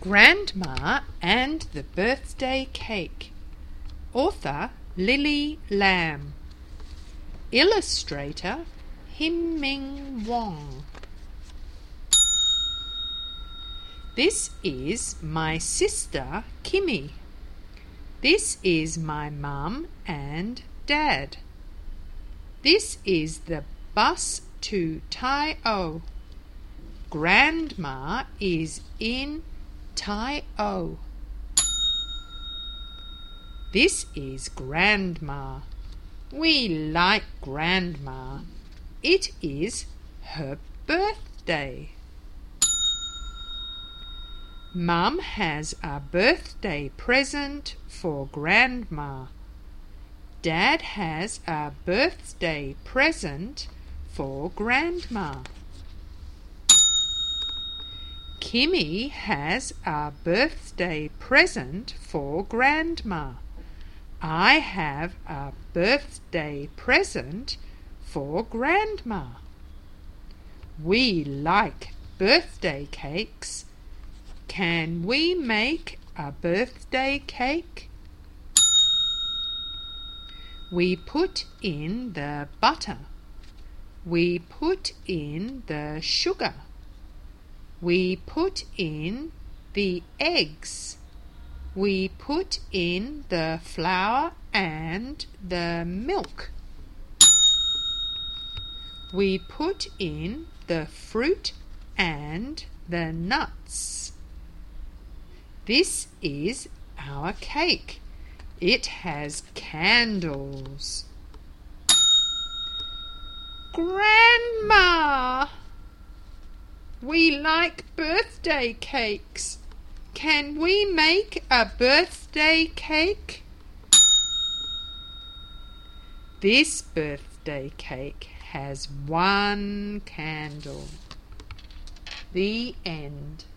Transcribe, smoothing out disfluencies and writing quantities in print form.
Grandma and the Birthday Cake. Author Lily Lamb. Illustrator Him-Ming Wong. This is my sister Kimmy. This is my mum and dad. This is the bus to Tai-O. Grandma is in Tai-O. This is Grandma. We like Grandma. It is her birthday. Mum has a birthday present for Grandma. Dad has a birthday present for Grandma. Kimmy has a birthday present for Grandma. I have a birthday present for Grandma. We like birthday cakes. Can we make a birthday cake? We put in the butter. We put in the sugar. We put in the eggs. We put in the flour and the milk. We put in the fruit and the nuts. This is our cake. It has candles. Grandma! We like birthday cakes. Can we make a birthday cake? This birthday cake has one candle. The end.